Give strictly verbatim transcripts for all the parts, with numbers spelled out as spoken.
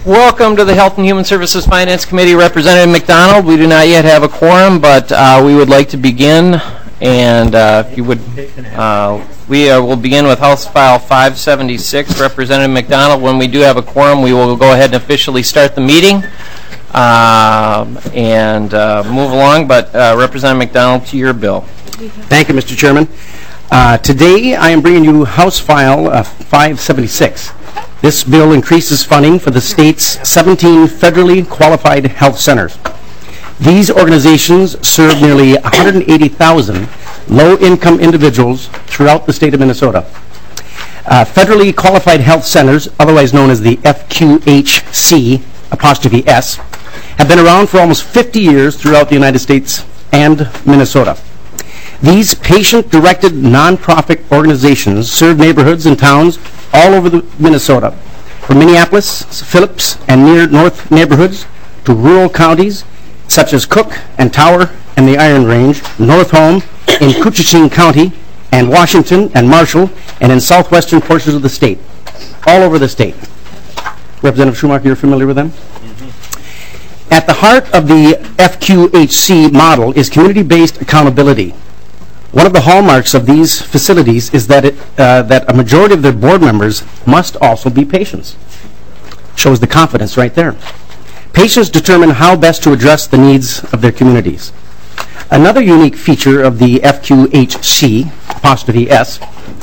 Welcome to the Health and Human Services Finance Committee. Representative McDonald, we do not yet have a quorum, but uh, we would like to begin. And uh, if you would, uh, we uh, will begin with House File five seventy-six. Representative McDonald, when we do have a quorum, we will go ahead and officially start the meeting uh, and uh, move along. But uh, Representative McDonald, to your bill. Thank you, Mister Chairman. Uh, today, I am bringing you House File uh, five seventy-six. This bill increases funding for the state's seventeen federally qualified health centers. These organizations serve nearly one hundred eighty thousand low-income individuals throughout the state of Minnesota. Uh, federally qualified health centers, otherwise known as the F Q H C apostrophe S, have been around for almost fifty years throughout the United States and Minnesota. These patient-directed nonprofit organizations serve neighborhoods and towns all over the Minnesota, from Minneapolis, Phillips, and near north neighborhoods to rural counties such as Cook and Tower and the Iron Range, North Home, in Koochiching County, and Washington and Marshall, and in southwestern portions of the state, all over the state. Representative Schumacher, you're familiar with them? Mm-hmm. At the heart of the F Q H C model is community-based accountability. One of the hallmarks of these facilities is that, it, uh, that a majority of their board members must also be patients. Shows the confidence right there. Patients determine how best to address the needs of their communities. Another unique feature of the F Q H C, apostrophe S,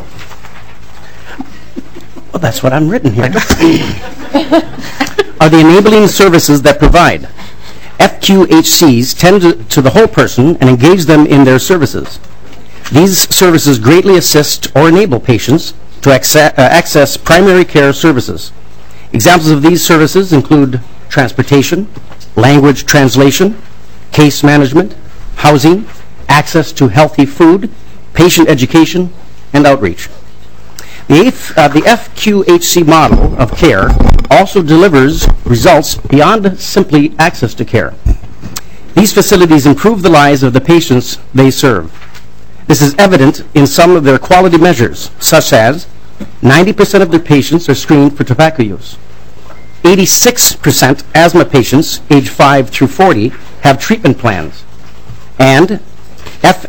well, that's what I'm written here, are the enabling services that provide. F Q H Cs tend to, to the whole person and engage them in their services. These services greatly assist or enable patients to access, uh, access primary care services. Examples of these services include transportation, language translation, case management, housing, access to healthy food, patient education, and outreach. The, F, uh, the F Q H C model of care also delivers results beyond simply access to care. These facilities improve the lives of the patients they serve. This is evident in some of their quality measures, such as ninety percent of their patients are screened for tobacco use. eighty-six percent asthma patients aged five through forty have treatment plans. And F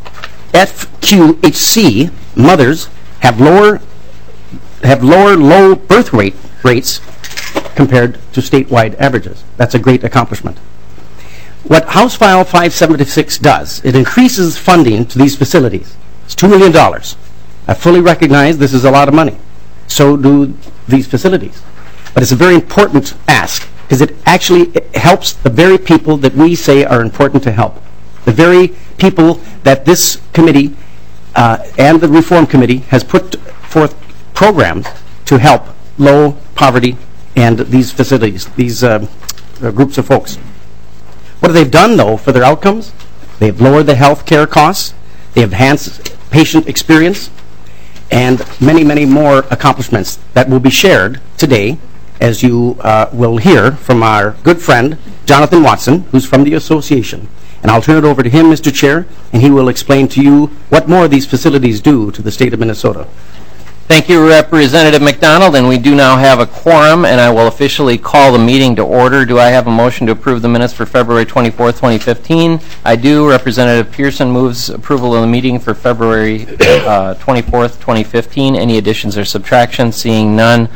Q H C mothers have lower have lower low birth rate rates compared to statewide averages. That's a great accomplishment. What House File five seventy-six does, it increases funding to these facilities. It's two million dollars. I fully recognize this is a lot of money. So do these facilities. But it's a very important ask because it actually it helps the very people that we say are important to help. The very people that this committee uh, and the Reform Committee has put forth programs to help low poverty and these facilities, these uh, uh, groups of folks. What have they done, though, for their outcomes? They've lowered the health care costs, they have enhanced patient experience, and many, many more accomplishments that will be shared today, as you uh, will hear from our good friend, Jonathan Watson, who's from the association. And I'll turn it over to him, Mister Chair, and he will explain to you what more these facilities do to the state of Minnesota. Thank you, Representative McDonald, and we do now have a quorum, and I will officially call the meeting to order. Do I have a motion to approve the minutes for February twenty-fourth, twenty fifteen? I do. Representative Pearson moves approval of the meeting for February uh, twenty-fourth, twenty fifteen. Any additions or subtractions? Seeing none.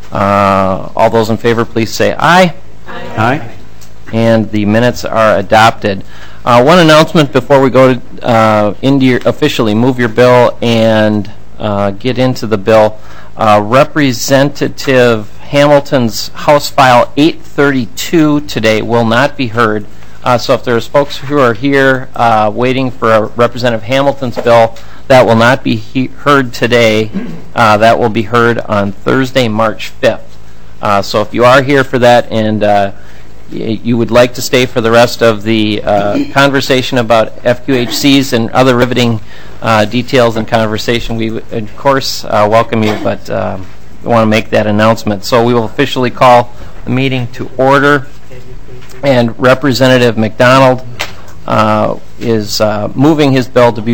Uh, all those in favor, please say aye. Aye. Aye. And the minutes are adopted. Uh, one announcement before we go to uh, into your, officially move your bill and Uh, get into the bill. Uh, Representative Hamilton's House File eight thirty-two today will not be heard. Uh, so if there's folks who are here uh, waiting for a Representative Hamilton's bill, that will not be he heard today. Uh, that will be heard on Thursday, March fifth. Uh, so if you are here for that and uh, y you would like to stay for the rest of the uh, conversation about F Q H Cs and other riveting uh, details and conversation, we would, of course, uh, welcome you, but um, we want to make that announcement. So we will officially call the meeting to order, and Representative McDonald uh, is uh, moving his bill to be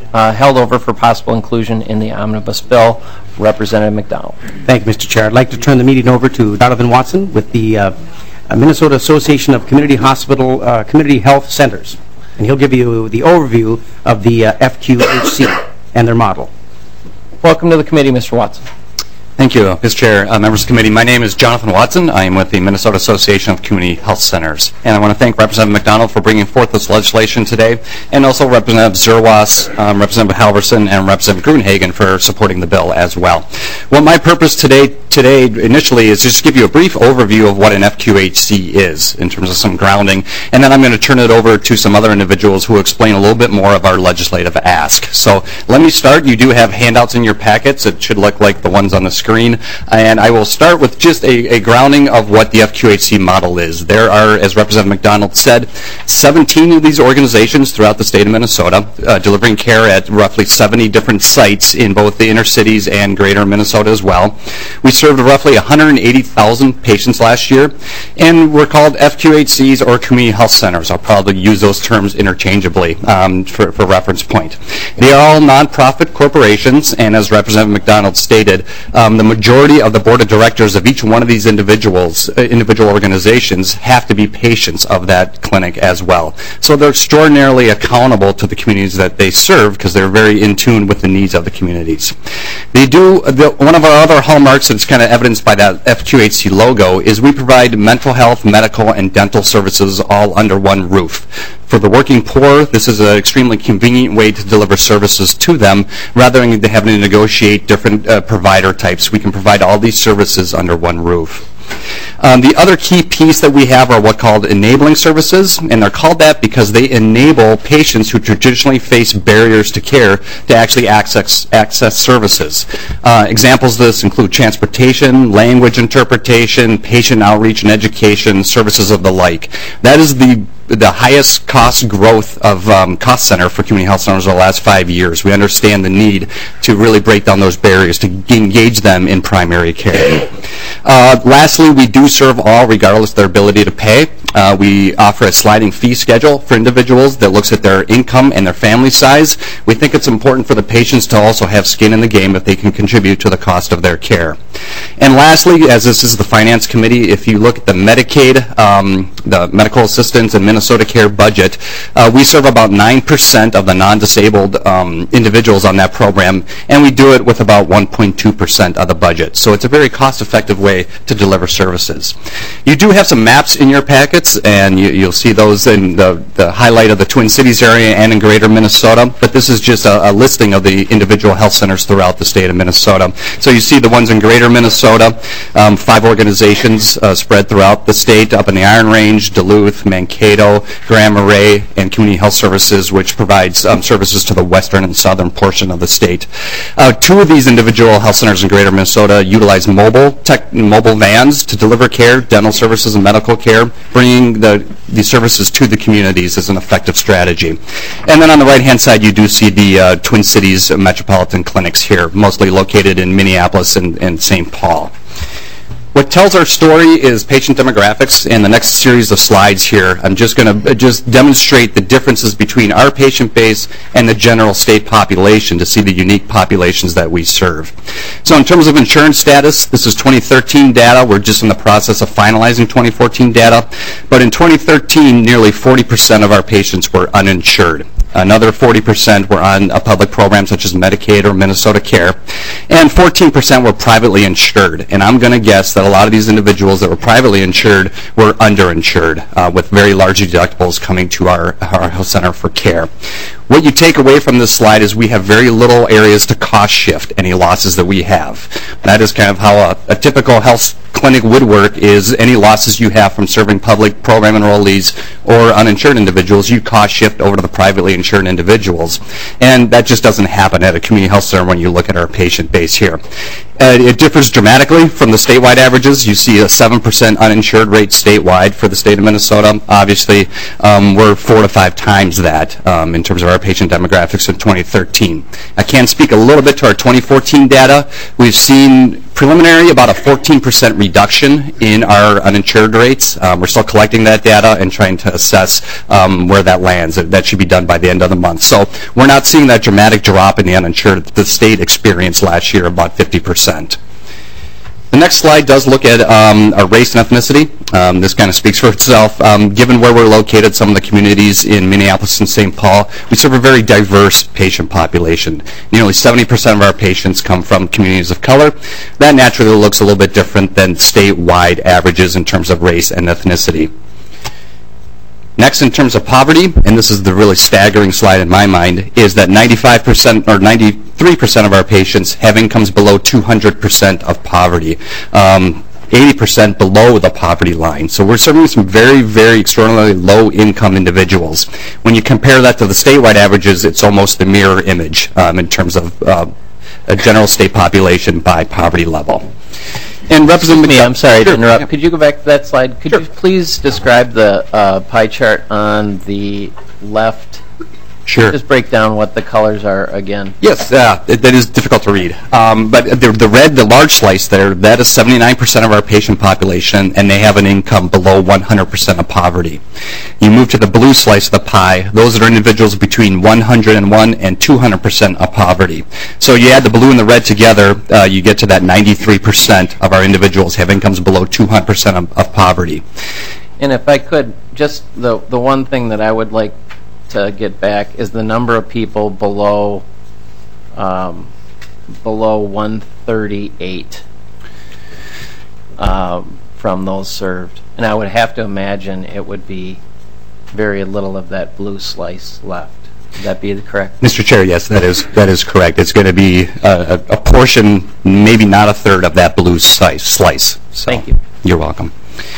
uh, held over for possible inclusion in the omnibus bill. Representative McDonald. Thank you, Mister Chair. I'd like to turn the meeting over to Donovan Watson with the uh, Minnesota Association of Community Hospital uh, Community Health Centers, and he'll give you the overview of the uh, F Q H C and their model. Welcome to the committee, Mister Watson. Thank you, Mister Chair, uh, members of the committee. My name is Jonathan Watson. I am with the Minnesota Association of Community Health Centers. And I want to thank Representative McDonald for bringing forth this legislation today, and also Representative Zerwas, um, Representative Halverson, and Representative Gruenhagen for supporting the bill as well. Well, my purpose today, today initially is just to give you a brief overview of what an F Q H C is in terms of some grounding, and then I'm going to turn it over to some other individuals who will explain a little bit more of our legislative ask. So let me start. You do have handouts in your packets. It should look like the ones on the screen. And I will start with just a, a grounding of what the F Q H C model is. There are, as Representative McDonald said, seventeen of these organizations throughout the state of Minnesota, uh, delivering care at roughly seventy different sites in both the inner cities and greater Minnesota as well. We served roughly one hundred eighty thousand patients last year, and we're called F Q H Cs or community health centers. I'll probably use those terms interchangeably um, for, for reference point. They are all nonprofit corporations, and as Representative McDonald stated, um, the majority of the board of directors of each one of these individuals, uh, individual organizations have to be patients of that clinic as well. So they're extraordinarily accountable to the communities that they serve because they're very in tune with the needs of the communities. They do, the, one of our other hallmarks that's kind of evidenced by that F Q H C logo is we provide mental health, medical, and dental services all under one roof. For the working poor, this is an extremely convenient way to deliver services to them rather than having to negotiate different uh, provider types. We can provide all these services under one roof. Um, the other key piece that we have are what called enabling services, and they're called that because they enable patients who traditionally face barriers to care to actually access, access services. Uh, examples of this include transportation, language interpretation, patient outreach and education, services of the like. That is the the highest cost growth of um, cost center for community health centers over the last five years. We understand the need to really break down those barriers to engage them in primary care. Uh, lastly, we do serve all regardless of their ability to pay. Uh, we offer a sliding fee schedule for individuals that looks at their income and their family size. We think it's important for the patients to also have skin in the game if they can contribute to the cost of their care. And lastly, as this is the Finance Committee, if you look at the Medicaid, um, the medical assistance and Minnesota Care budget, uh, we serve about nine percent of the non-disabled um, individuals on that program, and we do it with about one point two percent of the budget. So it's a very cost-effective way to deliver services. You do have some maps in your packets, and you, you'll see those in the, the highlight of the Twin Cities area and in greater Minnesota, but this is just a, a listing of the individual health centers throughout the state of Minnesota. So you see the ones in greater Minnesota, um, five organizations uh, spread throughout the state, up in the Iron Range, Duluth, Mankato, Grand Marais, and Community Health Services, which provides um, services to the western and southern portion of the state. Uh, two of these individual health centers in greater Minnesota utilize mobile tech, mobile vans to deliver care, dental services, and medical care. Bringing the, the services to the communities is an effective strategy. And then on the right-hand side, you do see the uh, Twin Cities metropolitan clinics here, mostly located in Minneapolis and, and Saint Paul. What tells our story is patient demographics. In the next series of slides here, I'm just going to just demonstrate the differences between our patient base and the general state population to see the unique populations that we serve. So in terms of insurance status, this is twenty thirteen data. We're just in the process of finalizing twenty fourteen data. But in twenty thirteen, nearly forty percent of our patients were uninsured. Another forty percent were on a public program such as Medicaid or Minnesota Care, and fourteen percent were privately insured. And I'm going to guess that a lot of these individuals that were privately insured were underinsured, uh, with very large deductibles coming to our, our health center for care. What you take away from this slide is we have very little areas to cost shift any losses that we have. That is kind of how a, a typical health clinic would work, is any losses you have from serving public program enrollees or uninsured individuals, you cost shift over to the privately insured individuals. And that just doesn't happen at a community health center when you look at our patient base here. Uh, it differs dramatically from the statewide averages. You see a seven percent uninsured rate statewide for the state of Minnesota. Obviously, um, we're four to five times that um, in terms of our patient demographics in twenty thirteen. I can speak a little bit to our twenty fourteen data. We've seen preliminary, about a fourteen percent reduction in our uninsured rates. Um, we're still collecting that data and trying to assess um, where that lands. That should be done by the end of the month. So we're not seeing that dramatic drop in the uninsured that the state experienced last year, about fifty percent. The next slide does look at um, our race and ethnicity. Um, this kind of speaks for itself. Um, given where we're located, some of the communities in Minneapolis and Saint Paul, we serve a very diverse patient population. Nearly seventy percent of our patients come from communities of color. That naturally looks a little bit different than statewide averages in terms of race and ethnicity. Next, in terms of poverty, and this is the really staggering slide in my mind, is that ninety-five percent or ninety-three percent of our patients have incomes below two hundred percent of poverty. Um, eighty percent below the poverty line. So we're serving some very, very extraordinarily low-income individuals. When you compare that to the statewide averages, it's almost the mirror image um, in terms of uh, a general state population by poverty level. And Representative Me, I'm sorry to Sure. interrupt. Yeah. Could you go back to that slide? Could Sure. you please describe the uh, pie chart on the left? Sure. Just break down what the colors are again. Yes, uh, it, that is difficult to read. Um, but the, the red, the large slice there, that is seventy-nine percent of our patient population, and they have an income below one hundred percent of poverty. You move to the blue slice of the pie, those are individuals between one hundred one and two hundred percent of poverty. So you add the blue and the red together, uh, you get to that ninety-three percent of our individuals have incomes below two hundred percent of, of poverty. And if I could, just the the one thing that I would like to get back is the number of people below um, below one thirty-eight um, from those served. And I would have to imagine it would be very little of that blue slice left. Would that be correct? Mister Chair, yes, that is that is correct. It's going to be a, a, a portion, maybe not a third of that blue slice. slice. So, Thank you. You're welcome.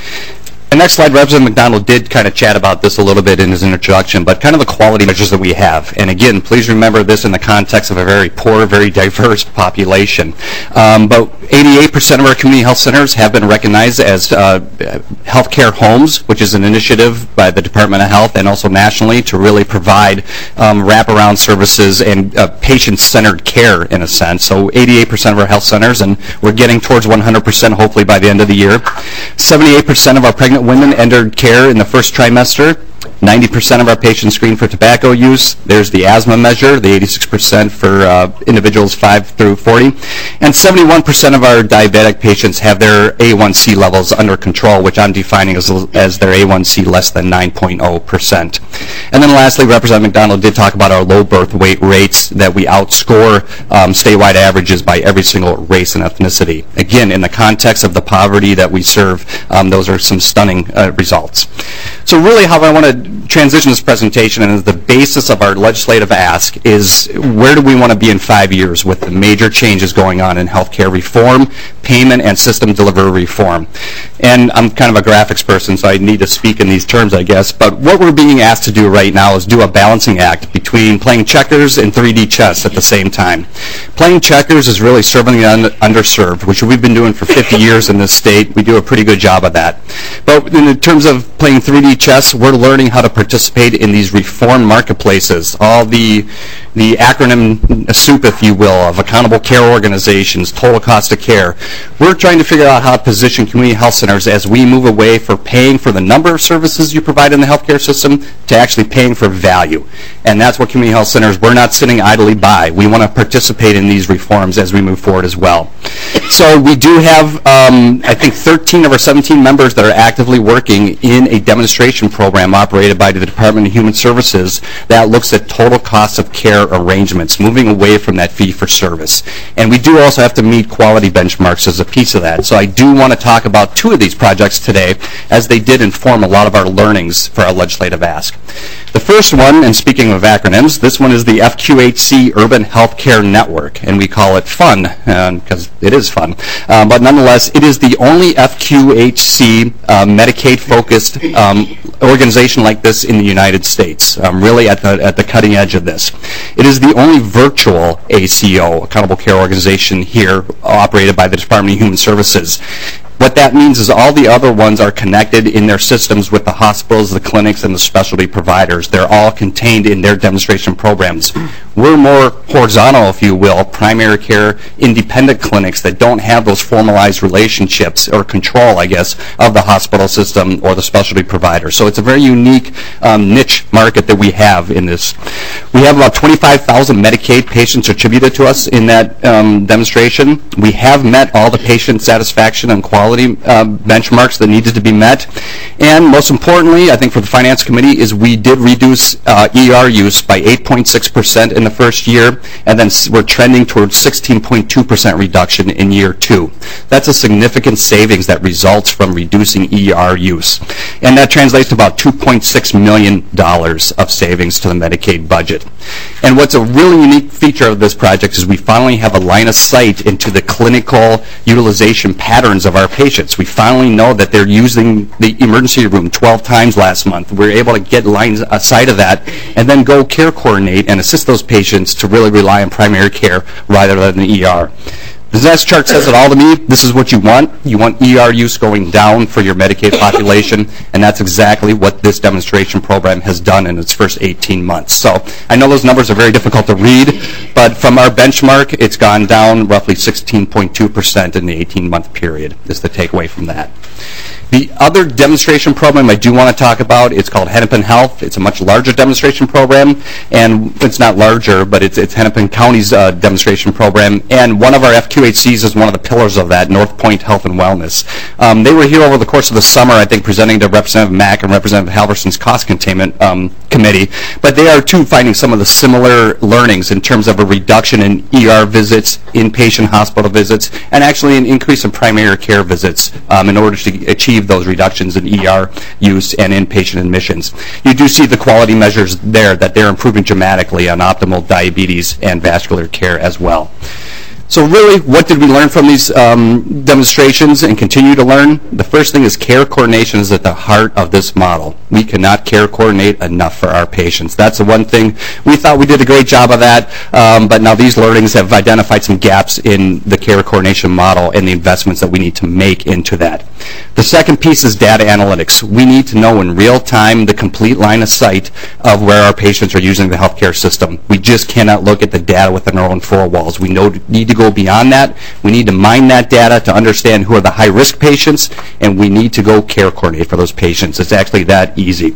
The next slide, Representative McDonald did kind of chat about this a little bit in his introduction, but kind of the quality measures that we have. And again, please remember this in the context of a very poor, very diverse population. Um, but eighty-eight percent of our community health centers have been recognized as uh, healthcare homes, which is an initiative by the Department of Health and also nationally to really provide um, wraparound services and uh, patient-centered care in a sense. So eighty-eight percent of our health centers, and we're getting towards one hundred percent hopefully by the end of the year. seventy-eight percent of our pregnant women entered care in the first trimester. ninety percent of our patients screened for tobacco use. There's the asthma measure, the eighty-six percent for uh, individuals five through forty. And seventy-one percent of our diabetic patients have their A one C levels under control, which I'm defining as, as their A one C less than nine point zero percent. And then lastly, Representative McDonald did talk about our low birth weight rates, that we outscore um, statewide averages by every single race and ethnicity. Again, in the context of the poverty that we serve, um, those are some stunning uh, results. So really how I want to transition this presentation, and the basis of our legislative ask, is where do we want to be in five years with the major changes going on in healthcare reform, payment, and system delivery reform. And I'm kind of a graphics person, so I need to speak in these terms, I guess. But what we're being asked to do right now is do a balancing act between playing checkers and three D chess at the same time. Playing checkers is really serving the un underserved, which we've been doing for fifty years in this state. We do a pretty good job of that. But in terms of playing three D chess, we're learning how to participate in these reform marketplaces, all the the acronym soup, if you will, of accountable care organizations, total cost of care. We're trying to figure out how to position community health centers as we move away from paying for the number of services you provide in the healthcare system to actually paying for value. And that's what community health centers, we're not sitting idly by. We want to participate in these reforms as we move forward as well. So we do have, um, I think, thirteen of our seventeen members that are actively working in a demonstration program operated by the Department of Human Services that looks at total cost of care arrangements, moving away from that fee-for-service. And we do also have to meet quality benchmarks as a piece of that. So I do want to talk about two of these projects today, as they did inform a lot of our learnings for our legislative ask. The first one, and speaking of acronyms, this one is the F Q H C Urban Healthcare Network, and we call it FUN, because uh, it is fun. Um, but nonetheless, it is the only F Q H C uh, Medicaid-focused um, organization like this in the United States, um, really at the, at the cutting edge of this. It is the only virtual A C O, Accountable Care Organization, here operated by the Department of Human Services. What that means is all the other ones are connected in their systems with the hospitals, the clinics, and the specialty providers. They're all contained in their demonstration programs. We're more horizontal, if you will, primary care independent clinics that don't have those formalized relationships or control, I guess, of the hospital system or the specialty provider. So it's a very unique um, niche market that we have in this. We have about twenty-five thousand Medicaid patients attributed to us in that um, demonstration. We have met all the patient satisfaction and quality uh, benchmarks that needed to be met. And most importantly, I think for the Finance Committee, is we did reduce uh, E R use by eight point six percent in the first year, and then we're trending towards sixteen point two percent reduction in year two. That's a significant savings that results from reducing E R use. And that translates to about two point six million dollars of savings to the Medicaid budget. And what's a really unique feature of this project is we finally have a line of sight into the clinical utilization patterns of our patients. We finally know that they're using the emergency room twelve times last month. We're able to get lines aside of that and then go care coordinate and assist those patients to really rely on primary care rather than the E R. The next chart says it all to me. This is what you want. You want E R use going down for your Medicaid population, and that's exactly what this demonstration program has done in its first eighteen months. So I know those numbers are very difficult to read, but from our benchmark, it's gone down roughly sixteen point two percent in the eighteen-month period, is the takeaway from that. The other demonstration program I do want to talk about, it's called Hennepin Health. It's a much larger demonstration program, and it's not larger, but it's, it's Hennepin County's uh, demonstration program, and one of our F Q H Cs is one of the pillars of that, North Point Health and Wellness. Um, they were here over the course of the summer, I think, presenting to Representative Mack and Representative Halverson's cost containment um, committee, but they are, too, finding some of the similar learnings in terms of a reduction in E R visits, inpatient hospital visits, and actually an increase in primary care visits um, in order to achieve those reductions in E R use and inpatient admissions. You do see the quality measures there, that they're improving dramatically on optimal diabetes and vascular care as well. So really, what did we learn from these um, demonstrations and continue to learn? The first thing is care coordination is at the heart of this model. We cannot care coordinate enough for our patients. That's the one thing. We thought we did a great job of that, um, but now these learnings have identified some gaps in the care coordination model and the investments that we need to make into that. The second piece is data analytics. We need to know in real time the complete line of sight of where our patients are using the healthcare system. We just cannot look at the data within our own four walls. We know, need to go beyond that. We need to mine that data to understand who are the high-risk patients, and we need to go care coordinate for those patients. It's actually that easy.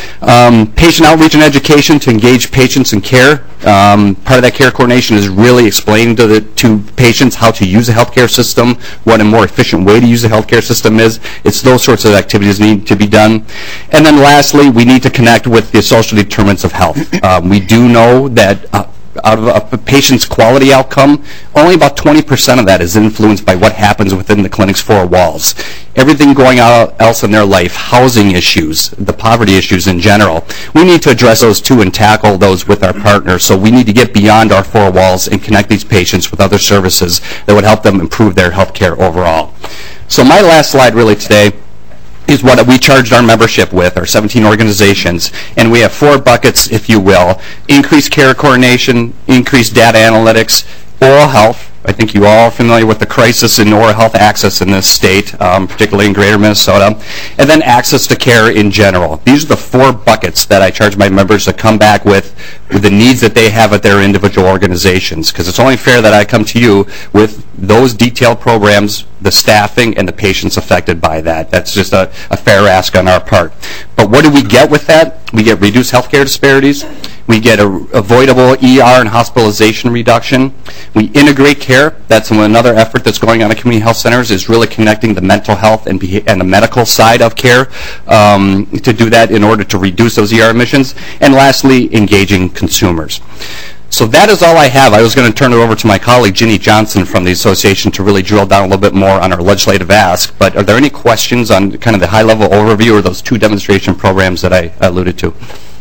Um, patient outreach and education to engage patients in care. Um, part of that care coordination is really explaining to, the, to patients how to use the healthcare system, what a more efficient way to use the healthcare system is. It's those sorts of activities need to be done. And then lastly, we need to connect with the social determinants of health. Um, we do know that uh, out of a patient's quality outcome, only about twenty percent of that is influenced by what happens within the clinic's four walls. Everything going on else in their life, housing issues, the poverty issues in general, we need to address those too and tackle those with our partners. So we need to get beyond our four walls and connect these patients with other services that would help them improve their health care overall. So my last slide really today is what we charged our membership with, our seventeen organizations, and we have four buckets, if you will: increased care coordination, increased data analytics, oral health. I think you all are familiar with the crisis in oral health access in this state, um, particularly in greater Minnesota, and then access to care in general. These are the four buckets that I charge my members to come back with, with the needs that they have at their individual organizations, because it's only fair that I come to you with those detailed programs, the staffing, and the patients affected by that. That's just a, a fair ask on our part. But what do we get with that? We get reduced healthcare disparities. We get a avoidable E R and hospitalization reduction. We integrate care. That's another effort that's going on at community health centers, is really connecting the mental health and, and the medical side of care um, to do that in order to reduce those E R admissions. And lastly, engaging consumers. So that is all I have. I was going to turn it over to my colleague, Ginny Johnson, from the association to really drill down a little bit more on our legislative ask. But are there any questions on kind of the high-level overview or those two demonstration programs that I alluded to?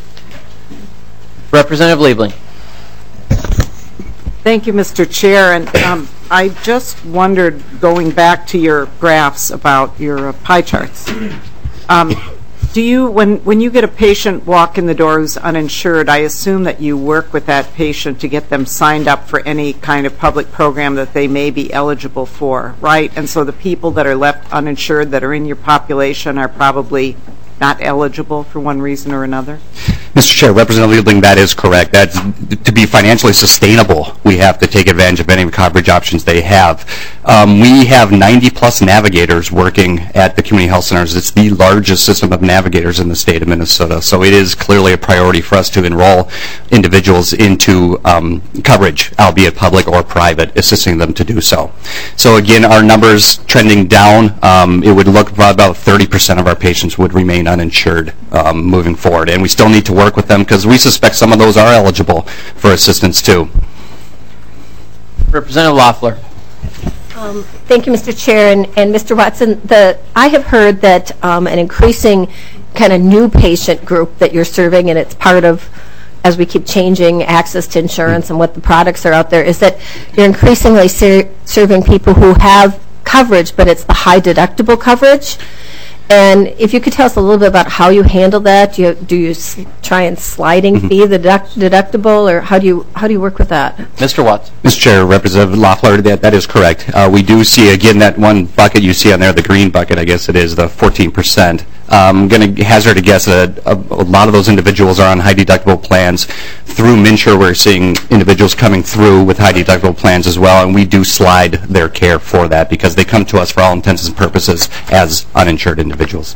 Representative Liebling. Thank you, Mister Chair. And um, I just wondered, going back to your graphs about your uh, pie charts, um, Do you, when, when you get a patient walk in the door who's uninsured, I assume that you work with that patient to get them signed up for any kind of public program that they may be eligible for, right? And so the people that are left uninsured that are in your population are probably not eligible for one reason or another? Mister Chair, Representative Liebling, that is correct. That's, to be financially sustainable, we have to take advantage of any coverage options they have. Um, we have ninety plus navigators working at the community health centers. It's the largest system of navigators in the state of Minnesota, so it is clearly a priority for us to enroll individuals into um, coverage, albeit public or private, assisting them to do so. So again, our numbers trending down. Um, it would look about, about thirty percent of our patients would remain uninsured um, moving forward, and we still need to work with them because we suspect some of those are eligible for assistance too. Representative Loeffler. Um, thank you, Mister Chair, and, and Mister Watson. The I have heard that um, an increasing kind of new patient group that you're serving, and it's part of, as we keep changing access to insurance and what the products are out there, is that you're increasingly ser serving people who have coverage, but it's the high deductible coverage. And if you could tell us a little bit about how you handle that, do you, do you s try and sliding Mm-hmm. fee the deduct deductible, or how do you how do you work with that? Mister Watts. Mister Chair, Representative Loeffler, that, that is correct. Uh, we do see, again, that one bucket you see on there, the green bucket, I guess it is, the fourteen percent. I'm going to hazard a guess that a, a lot of those individuals are on high deductible plans. Through MNsure, we're seeing individuals coming through with high deductible plans as well, and we do slide their care for that because they come to us for all intents and purposes as uninsured individuals.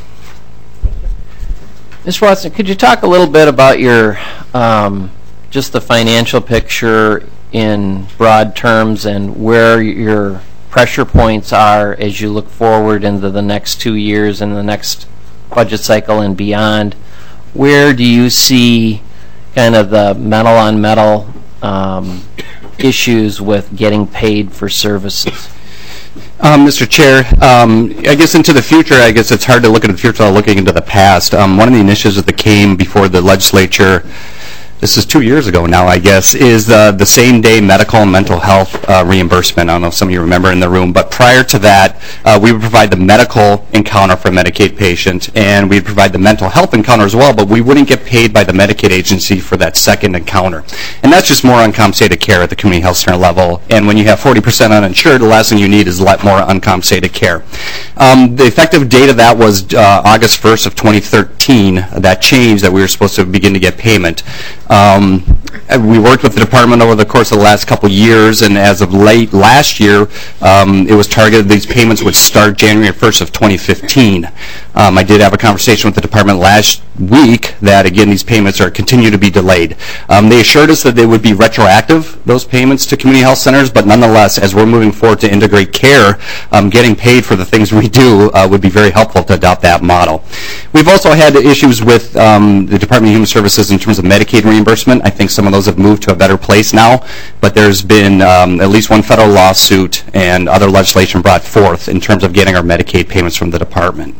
Mister Watson, could you talk a little bit about your, um, just the financial picture in broad terms and where your pressure points are as you look forward into the next two years and the next budget cycle and beyond? Where do you see kind of the metal on metal um, issues with getting paid for services? Um, Mister Chair, um, I guess into the future, I guess it's hard to look at the future without looking into the past. Um, one of the initiatives that came before the legislature, this is two years ago now, I guess, is the, the same-day medical and mental health uh, reimbursement. I don't know if some of you remember in the room, but prior to that, uh, we would provide the medical encounter for a Medicaid patient, and we'd provide the mental health encounter as well, but we wouldn't get paid by the Medicaid agency for that second encounter. And that's just more uncompensated care at the community health center level, and when you have forty percent uninsured, the last thing you need is a lot more uncompensated care. Um, the effective date of that was uh, August first of twenty thirteen, that changed that we were supposed to begin to get payment. Um, we worked with the department over the course of the last couple of years, and as of late last year, um, it was targeted these payments would start January first of twenty fifteen. Um, I did have a conversation with the department last week that, again, these payments are continue to be delayed. Um, they assured us that they would be retroactive, those payments to community health centers, but nonetheless, as we're moving forward to integrate care, um, getting paid for the things we do uh, would be very helpful to adopt that model. We've also had issues with um, the Department of Human Services in terms of Medicaid reimbursement. I think some of those have moved to a better place now, but there's been um, at least one federal lawsuit and other legislation brought forth in terms of getting our Medicaid payments from the department.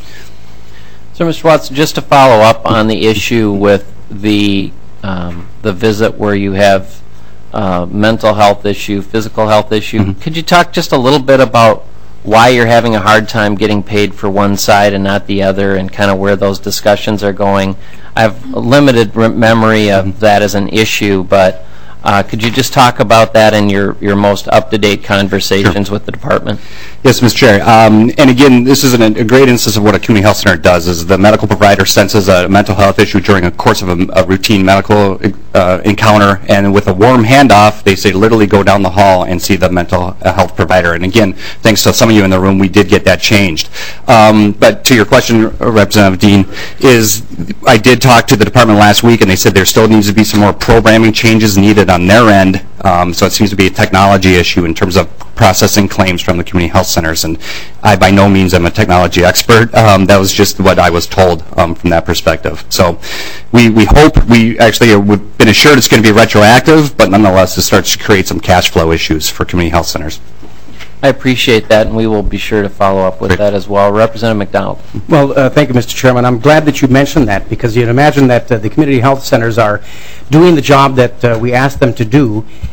So, Mister Watson, just to follow up on the issue with the um, the visit where you have uh, mental health issue, physical health issue, mm-hmm. could you talk just a little bit about why you're having a hard time getting paid for one side and not the other, and kind of where those discussions are going? I have a limited memory of that as an issue, but uh, could you just talk about that in your, your most up-to-date conversations Sure. with the department? Yes, Mister Chair. Um, and again, this is an, a great instance of what a community health center does, is the medical provider senses a mental health issue during a course of a, a routine medical uh, encounter, and with a warm handoff, they say literally go down the hall and see the mental health provider. And again, thanks to some of you in the room, we did get that changed. Um, but to your question, Representative Dean, is I did talk to the department last week, and they said there still needs to be some more programming changes needed on their end. Um, so it seems to be a technology issue in terms of processing claims from the community health centers. And I by no means am a technology expert. Um, that was just what I was told um, from that perspective. So we, we hope, we actually have been assured it's going to be retroactive, but nonetheless it starts to create some cash flow issues for community health centers. I appreciate that, and we will be sure to follow up with Great. that as well. Representative McDonald. Well, uh, thank you, Mister Chairman. I'm glad that you mentioned that, because you'd imagine that uh, the community health centers are doing the job that uh, we ask them to do,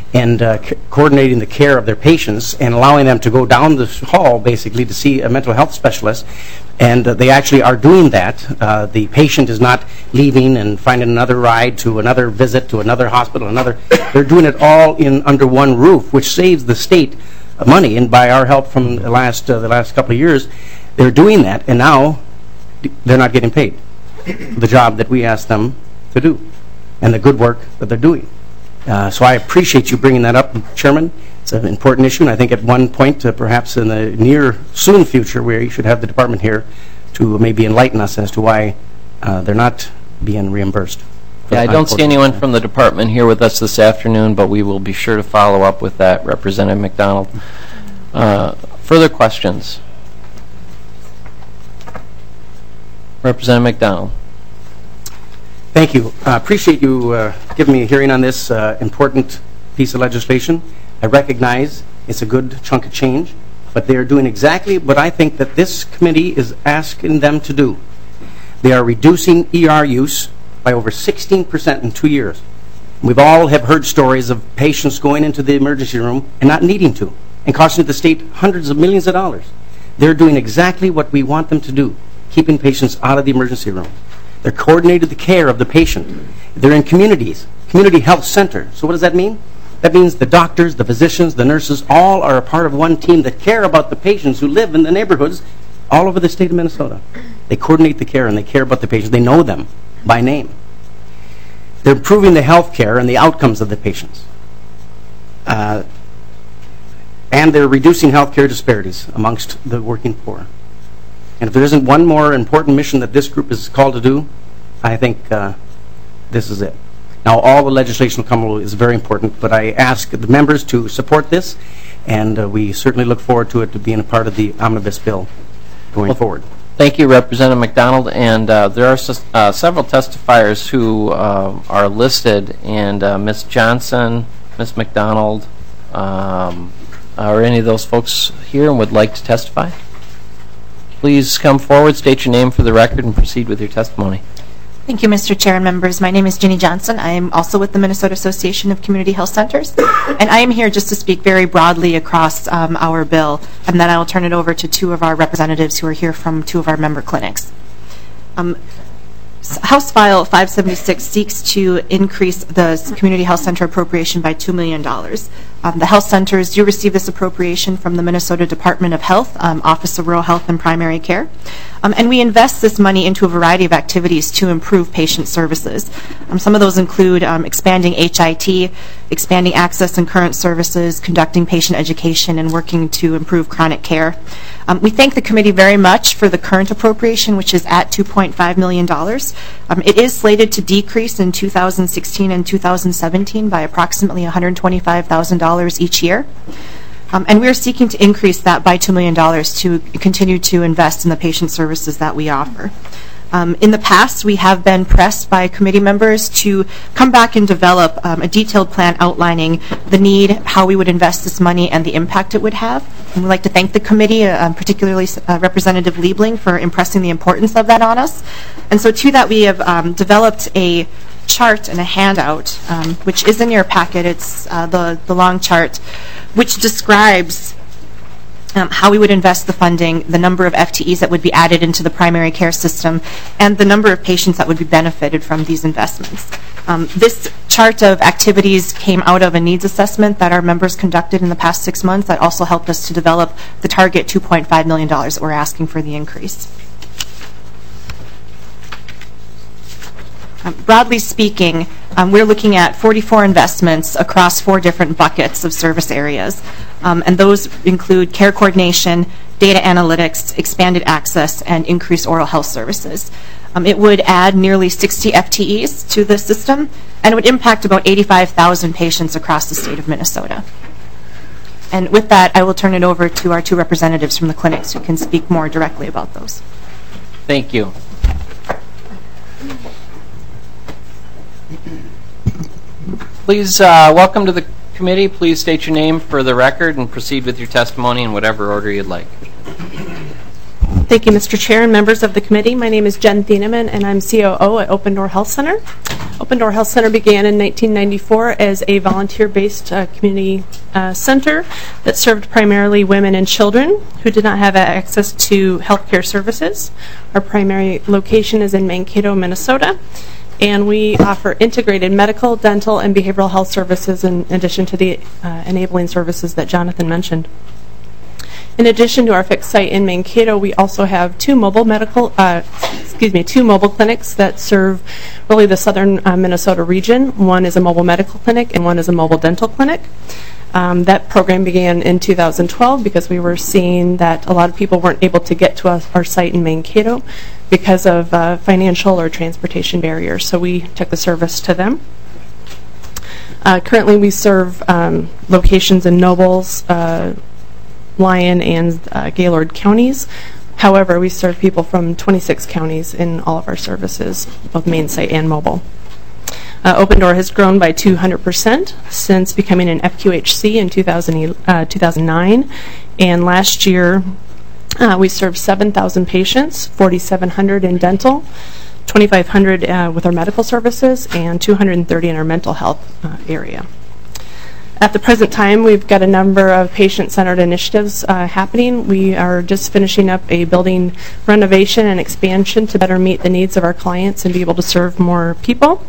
and uh, c- coordinating the care of their patients and allowing them to go down the hall basically to see a mental health specialist. And uh, they actually are doing that. Uh, the patient is not leaving and finding another ride to another visit to another hospital, another. They're doing it all in under one roof, which saves the state money. And by our help from the last uh, the last couple of years, they're doing that, and now they're not getting paid the job that we asked them to do and the good work that they're doing. Uh, so I appreciate you bringing that up, Chairman. It's an important issue, and I think at one point, uh, perhaps in the near, soon future, where you should have the department here to maybe enlighten us as to why uh, they're not being reimbursed. Yeah, I don't see anyone from the department here with us this afternoon, but we will be sure to follow up with that, Representative McDonald. Uh, further questions? Representative McDonald. Thank you. I uh, appreciate you uh, giving me a hearing on this uh, important piece of legislation. I recognize it's a good chunk of change, but they are doing exactly what I think that this committee is asking them to do. They are reducing E R use by over sixteen percent in two years. We've all have heard stories of patients going into the emergency room and not needing to, and costing the state hundreds of millions of dollars. They're doing exactly what we want them to do, keeping patients out of the emergency room. They're coordinated the care of the patient. They're in communities, community health center. So what does that mean? That means the doctors, the physicians, the nurses, all are a part of one team that care about the patients who live in the neighborhoods all over the state of Minnesota. They coordinate the care and they care about the patients. They know them by name. They're improving the health care and the outcomes of the patients. Uh, and they're reducing health care disparities amongst the working poor. And if there isn't one more important mission that this group is called to do, I think uh, this is it. Now, all the legislation will come is very important, but I ask the members to support this, and uh, we certainly look forward to it to being a part of the omnibus bill going well, forward. Thank you, Representative McDonald. And uh, there are uh, several testifiers who uh, are listed, and uh, Miz Johnson, Miz McDonald, um, are any of those folks here and would like to testify? Please come forward, state your name for the record, and proceed with your testimony. Thank you, Mister Chair and members. My name is Ginny Johnson. I am also with the Minnesota Association of Community Health Centers, and I am here just to speak very broadly across um, our bill, and then I will turn it over to two of our representatives who are here from two of our member clinics. Um, House File five seventy-six seeks to increase the Community Health Center appropriation by two million dollars. Um, the health centers do receive this appropriation from the Minnesota Department of Health, um, Office of Rural Health and Primary Care. Um, and we invest this money into a variety of activities to improve patient services. Um, some of those include um, expanding H I T, expanding access and current services, conducting patient education, and working to improve chronic care. Um, we thank the committee very much for the current appropriation, which is at two point five million dollars. Um, it is slated to decrease in two thousand sixteen and two thousand seventeen by approximately one hundred twenty-five thousand dollars each year. Um, and we are seeking to increase that by two million dollars to continue to invest in the patient services that we offer. Um, in the past, we have been pressed by committee members to come back and develop um, a detailed plan outlining the need, how we would invest this money, and the impact it would have. And we'd like to thank the committee, uh, particularly uh, Representative Liebling, for impressing the importance of that on us. And so to that, we have um, developed a chart and a handout, um, which is in your packet. It's uh, the, the long chart, which describes Um, how we would invest the funding, the number of F T Es that would be added into the primary care system, and the number of patients that would be benefited from these investments. Um, this chart of activities came out of a needs assessment that our members conducted in the past six months that also helped us to develop the target two point five million dollars that we're asking for the increase. Um, broadly speaking, um, we're looking at forty-four investments across four different buckets of service areas. Um, and those include care coordination, data analytics, expanded access, and increased oral health services. Um, it would add nearly sixty F T Es to the system, and it would impact about eighty-five thousand patients across the state of Minnesota. And with that, I will turn it over to our two representatives from the clinics who can speak more directly about those. Thank you. Please uh, welcome to the committee. Please state your name for the record and proceed with your testimony in whatever order you'd like. Thank you, Mister Chair and members of the committee. My name is Jen Thieneman, and I'm C O O at Open Door Health Center. Open Door Health Center began in nineteen ninety-four as a volunteer-based uh, community uh, center that served primarily women and children who did not have access to healthcare services. Our primary location is in Mankato, Minnesota, and we offer integrated medical, dental, and behavioral health services in addition to the uh, enabling services that Jonathan mentioned. In addition to our fixed site in Mankato, we also have two mobile medical, uh, excuse me, two mobile clinics that serve really the southern uh, Minnesota region. One is a mobile medical clinic and one is a mobile dental clinic. Um, that program began in two thousand twelve because we were seeing that a lot of people weren't able to get to us, our site in Mankato because of uh, financial or transportation barriers. So we took the service to them. Uh, currently, we serve um, locations in Nobles, uh, Lyon, and uh, Gaylord counties. However, we serve people from twenty-six counties in all of our services, both main site and mobile. Uh, Open Door has grown by two hundred percent since becoming an F Q H C in two thousand, uh, two thousand nine, and last year uh, we served seven thousand patients, forty-seven hundred in dental, twenty-five hundred uh, with our medical services, and two hundred thirty in our mental health uh, area. At the present time, we've got a number of patient-centered initiatives uh, happening. We are just finishing up a building renovation and expansion to better meet the needs of our clients and be able to serve more people.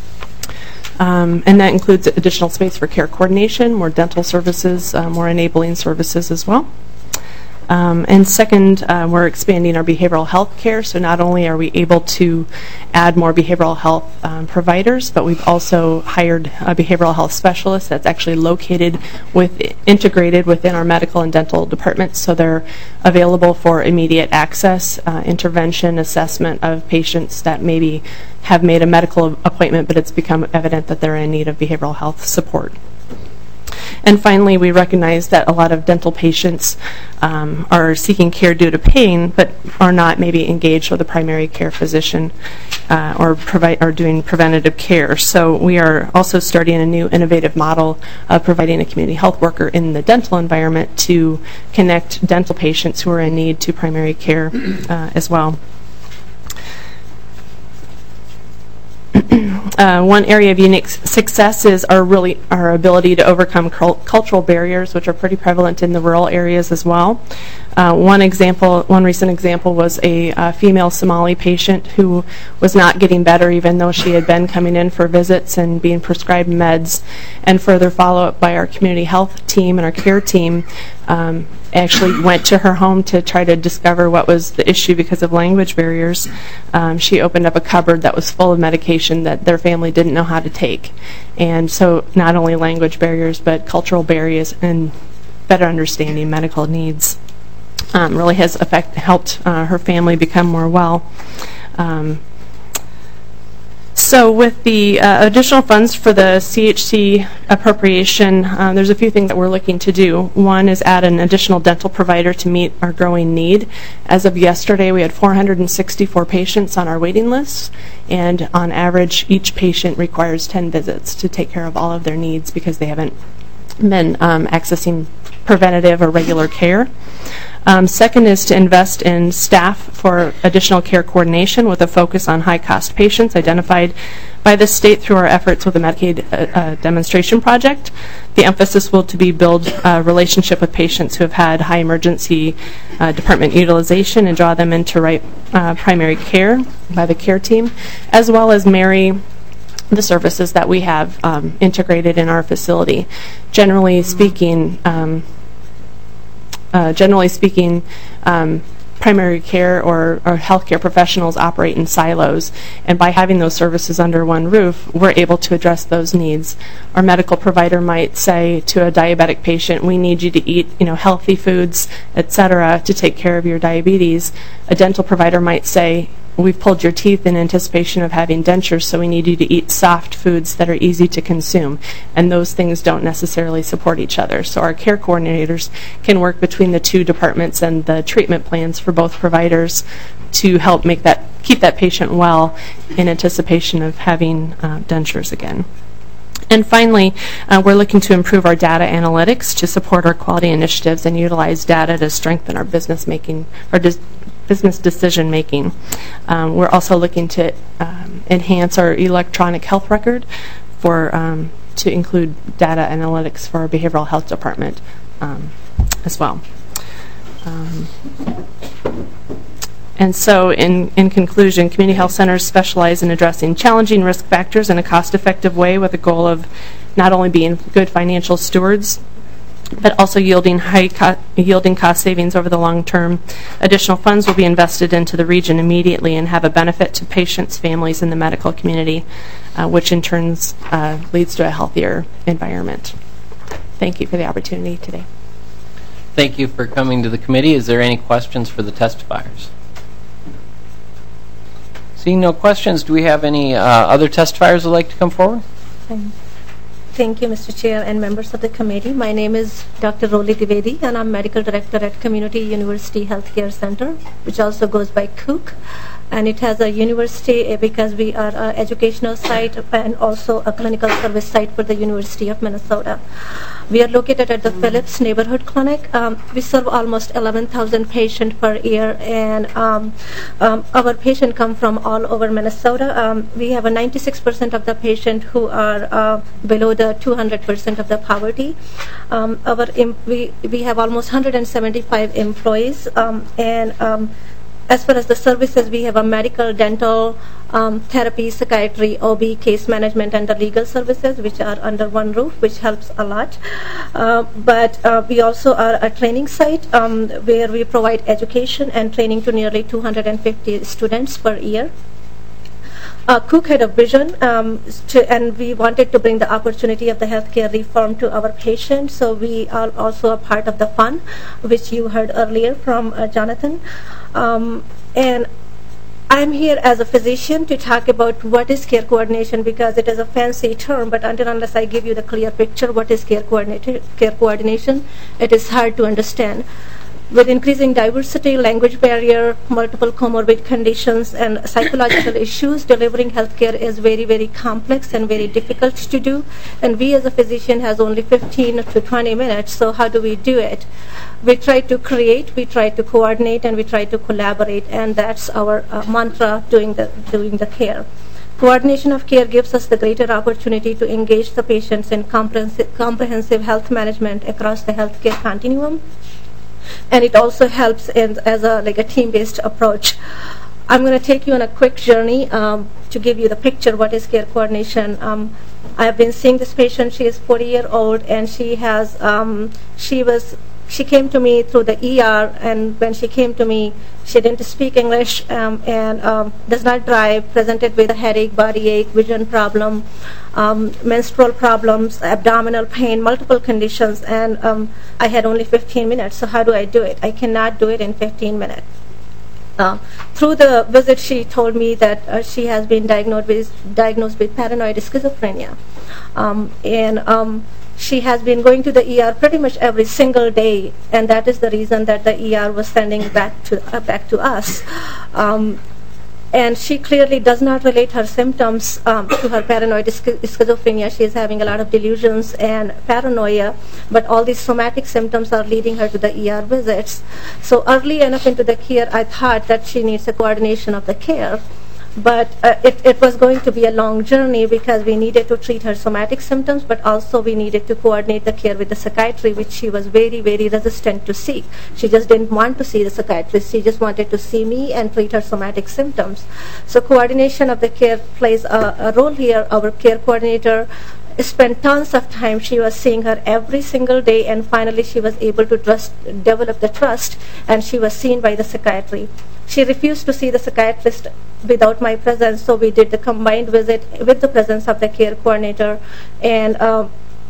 Um, and that includes additional space for care coordination, more dental services, uh, more enabling services as well. Um, and second, uh, we're expanding our behavioral health care. So not only are we able to add more behavioral health um, providers, but we've also hired a behavioral health specialist that's actually located with, integrated within our medical and dental departments. So they're available for immediate access, uh, intervention, assessment of patients that maybe have made a medical appointment, but it's become evident that they're in need of behavioral health support. And finally, we recognize that a lot of dental patients um, are seeking care due to pain, but are not maybe engaged with a primary care physician uh, or provide or doing preventative care. So we are also starting a new innovative model of providing a community health worker in the dental environment to connect dental patients who are in need to primary care uh, as well. Uh, one area of unique success is our really our ability to overcome cult cultural barriers, which are pretty prevalent in the rural areas as well. Uh, one example, one recent example was a uh, female Somali patient who was not getting better even though she had been coming in for visits and being prescribed meds, and further follow-up by our community health team and our care team um, actually went to her home to try to discover what was the issue because of language barriers. Um, she opened up a cupboard that was full of medication that their family didn't know how to take. And so not only language barriers, but cultural barriers and better understanding medical needs um, really has affect, helped uh, her family become more well. Um, So with the uh, additional funds for the C H C appropriation, uh, there's a few things that we're looking to do. One is add an additional dental provider to meet our growing need. As of yesterday, we had four hundred sixty-four patients on our waiting list, and on average, each patient requires ten visits to take care of all of their needs because they haven't been um, accessing preventative or regular care. Um, second is to invest in staff for additional care coordination with a focus on high-cost patients identified by the state through our efforts with the Medicaid uh, uh, demonstration project. The emphasis will to be build a relationship with patients who have had high emergency uh, department utilization and draw them into right uh, primary care by the care team, as well as marry the services that we have um, integrated in our facility. Generally speaking, um, Uh, generally speaking, um, primary care or, or healthcare professionals operate in silos, and by having those services under one roof, we're able to address those needs. Our medical provider might say to a diabetic patient, we need you to eat, you know, healthy foods, et cetera, to take care of your diabetes. A dental provider might say, we've pulled your teeth in anticipation of having dentures, so we need you to eat soft foods that are easy to consume. And those things don't necessarily support each other. So our care coordinators can work between the two departments and the treatment plans for both providers to help make that, keep that patient well in anticipation of having uh, dentures again. And finally, uh, we're looking to improve our data analytics to support our quality initiatives and utilize data to strengthen our business making, or business decision-making. Um, we're also looking to um, enhance our electronic health record for um, to include data analytics for our behavioral health department um, as well. Um, And so, in, in conclusion, community health centers specialize in addressing challenging risk factors in a cost-effective way with the goal of not only being good financial stewards, but also yielding high co yielding cost savings over the long term. Additional funds will be invested into the region immediately and have a benefit to patients, families, and the medical community, uh, which in turn uh, leads to a healthier environment. Thank you for the opportunity today. Thank you for coming to the committee. Is there any questions for the testifiers? Seeing no questions, do we have any uh, other testifiers who would like to come forward? Thank you, Mister Chair and members of the committee. My name is Doctor Roli Divedi, and I'm Medical Director at Community University Healthcare Center, which also goes by Cook. And it has a university because we are an educational site and also a clinical service site for the University of Minnesota. We are located at the Phillips Neighborhood Clinic. Um, we serve almost eleven thousand patients per year, and um, um, our patients come from all over Minnesota. Um, we have a ninety-six percent of the patients who are uh, below the two hundred percent of the poverty. Um, our we, we have almost one hundred seventy-five employees, um, and um, as far as the services, we have a medical, dental, um, therapy, psychiatry, O B, case management, and the legal services, which are under one roof, which helps a lot. Uh, but uh, we also are a training site um, where we provide education and training to nearly two hundred fifty students per year. Uh, Cook had a vision, um, to, and we wanted to bring the opportunity of the healthcare reform to our patients. So we are also a part of the fund, which you heard earlier from uh, Jonathan. Um, and I'm here as a physician to talk about what is care coordination, because it is a fancy term, but until unless I give you the clear picture what is care coordination, care coordination, it is hard to understand. With increasing diversity, language barrier, multiple comorbid conditions, and psychological issues, delivering healthcare is very, very complex and very difficult to do. And we as a physician has only fifteen to twenty minutes, so how do we do it? We try to create, we try to coordinate, and we try to collaborate, and that's our uh, mantra doing the, doing the care. Coordination of care gives us the greater opportunity to engage the patients in comprehensive, comprehensive health management across the healthcare continuum. And it also helps in, as a like a team-based approach. I'm going to take you on a quick journey um, to give you the picture what is care coordination. Um, I've been seeing this patient. She is forty year old, and she has um, she was she came to me through the E R, and when she came to me, she didn't speak English um, and um, does not drive, presented with a headache, body ache, vision problem, um, menstrual problems, abdominal pain, multiple conditions, and um, I had only fifteen minutes. So how do I do it? I cannot do it in fifteen minutes. Uh, through the visit, she told me that uh, she has been diagnosed with, diagnosed with paranoid schizophrenia. Um, and um, she has been going to the E R pretty much every single day, and that is the reason that the E R was sending back to uh, back to us. Um, and she clearly does not relate her symptoms um, to her paranoid schizophrenia. She is having a lot of delusions and paranoia, but all these somatic symptoms are leading her to the E R visits. So early enough into the care, I thought that she needs a coordination of the care. But uh, it, it was going to be a long journey because we needed to treat her somatic symptoms, but also we needed to coordinate the care with the psychiatry, which she was very, very resistant to seek. She just didn't want to see the psychiatrist. She just wanted to see me and treat her somatic symptoms. So coordination of the care plays a, a role here. Our care coordinator spent tons of time. She was seeing her every single day, and finally she was able to trust, develop the trust, and she was seen by the psychiatry. She refused to see the psychiatrist without my presence, so we did the combined visit with the presence of the care coordinator. And uh,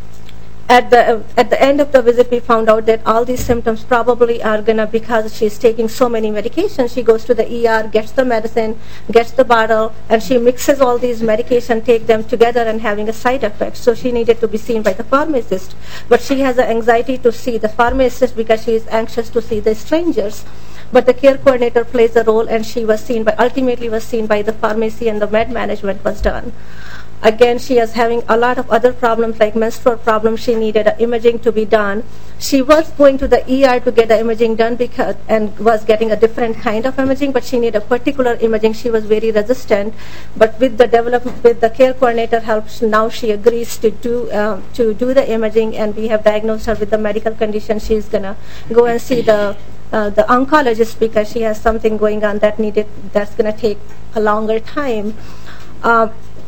at the uh, at the end of the visit, we found out that all these symptoms probably are gonna, because she's taking so many medications. She goes to the E R, gets the medicine, gets the bottle, and she mixes all these medications, take them together, and having a side effect. So she needed to be seen by the pharmacist, but she has an anxiety to see the pharmacist because she is anxious to see the strangers. But the care coordinator plays a role, and she was seen by, ultimately was seen by the pharmacy, and the med management was done. Again, she is having a lot of other problems like menstrual problems. She needed uh, imaging to be done. She was going to the E R to get the imaging done because and was getting a different kind of imaging, but she needed a particular imaging. She was very resistant. But with the development, with the care coordinator help, now she agrees to do um, to do the imaging, and we have diagnosed her with the medical condition. She's gonna go and see the uh, the oncologist because she has something going on that needed that's gonna take a longer time. Uh,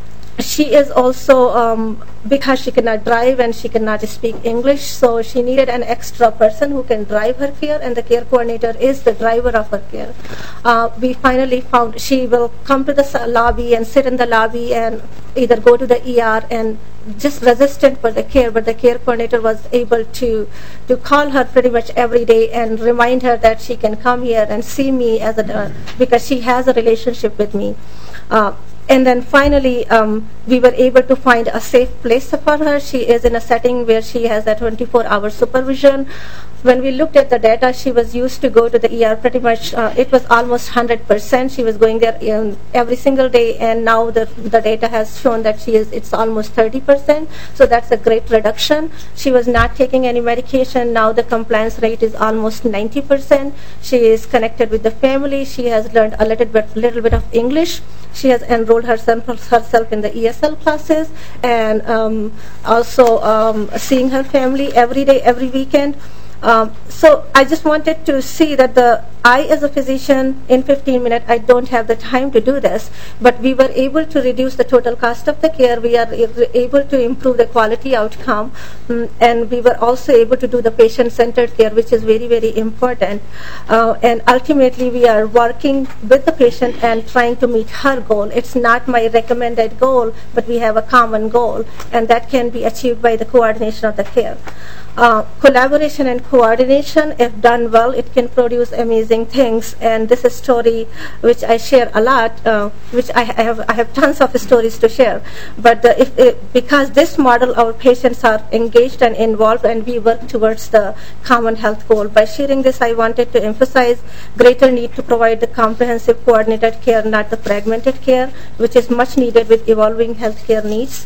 She is also, um, because she cannot drive and she cannot speak English, so she needed an extra person who can drive her care, and the care coordinator is the driver of her care. Uh, we finally found she will come to the lobby and sit in the lobby and either go to the E R and just resistant for the care, but the care coordinator was able to, to call her pretty much every day and remind her that she can come here and see me as a, uh, because she has a relationship with me. Uh, And then finally, um, we were able to find a safe place for her. She is in a setting where she has a twenty-four hour supervision. When we looked at the data, she was used to go to the E R pretty much, uh, it was almost one hundred percent. She was going there um, every single day, and now the, the data has shown that she is, it's almost thirty percent. So that's a great reduction. She was not taking any medication. Now the compliance rate is almost ninety percent. She is connected with the family. She has learned a little bit, little bit of English. She has enrolled herself, herself in the E S L classes, and um, also um, seeing her family every day, every weekend. Um, so I just wanted to see that the I, as a physician, in fifteen minutes, I don't have the time to do this, but we were able to reduce the total cost of the care. We are able to improve the quality outcome, um, and we were also able to do the patient-centered care, which is very, very important. Uh, and ultimately, we are working with the patient and trying to meet her goal. It's not my recommended goal, but we have a common goal, and that can be achieved by the coordination of the care. Uh, collaboration and coordination, if done well, it can produce amazing things. And this is a story which I share a lot, uh, which I have I have tons of stories to share. But the, if it, because this model, our patients are engaged and involved, and we work towards the common health goal. By sharing this, I wanted to emphasize greater need to provide the comprehensive coordinated care, not the fragmented care, which is much needed with evolving healthcare needs.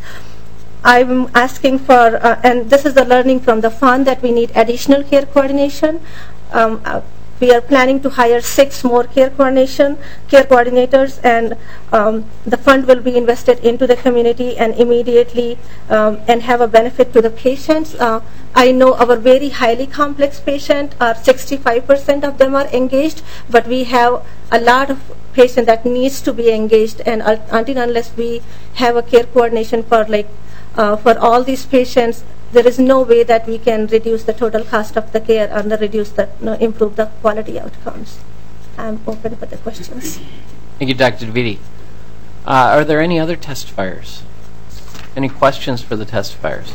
I'm asking for, uh, and this is the learning from the fund, that we need additional care coordination. Um, uh, we are planning to hire six more care coordination, care coordinators, and um, the fund will be invested into the community and immediately um, and have a benefit to the patients. Uh, I know our very highly complex patients are sixty-five percent of them are engaged, but we have a lot of patients that needs to be engaged, and uh, until unless we have a care coordination for like Uh, for all these patients, there is no way that we can reduce the total cost of the care and reduce the, no, improve the quality outcomes. I'm open for the questions. Thank you, Doctor Davidi. Uh, are there any other testifiers? Any questions for the testifiers?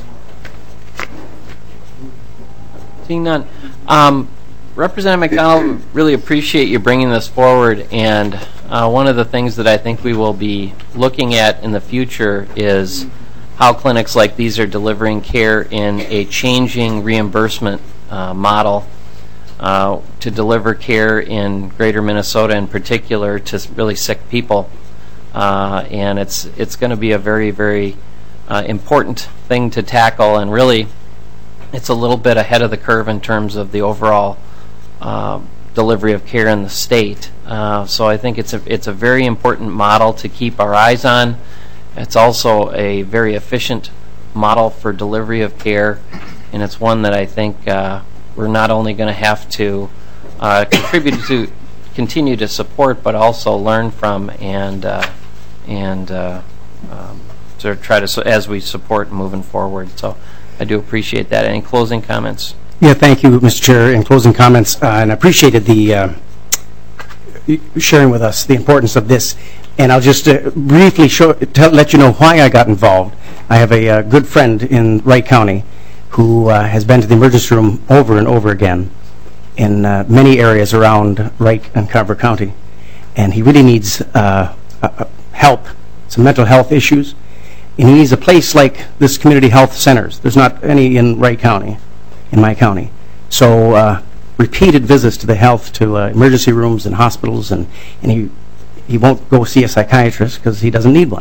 Seeing none. Um, Representative McDonald, really appreciate you bringing this forward, and uh, one of the things that I think we will be looking at in the future is how clinics like these are delivering care in a changing reimbursement uh, model uh, to deliver care in greater Minnesota in particular to really sick people. Uh, and it's it's going to be a very, very uh, important thing to tackle, and really it's a little bit ahead of the curve in terms of the overall uh, delivery of care in the state. Uh, so I think it's a, it's a very important model to keep our eyes on. It's also a very efficient model for delivery of care, and it's one that I think uh, we're not only going to have to uh, contribute to, continue to support, but also learn from, and uh, and uh, um, sort of try to, so as we support moving forward. So I do appreciate that. Any closing comments? Yeah, thank you, Mister Chair. In closing comments, uh, and I appreciated the uh, sharing with us the importance of this. And I'll just uh, briefly show, tell, let you know why I got involved. I have a uh, good friend in Wright County who uh, has been to the emergency room over and over again in uh, many areas around Wright and Carver County. And he really needs uh, uh, help, some mental health issues. And he needs a place like this community health centers. There's not any in Wright County, in my county. So uh, repeated visits to the health, to uh, emergency rooms and hospitals, and, and he He won't go see a psychiatrist because he doesn't need one.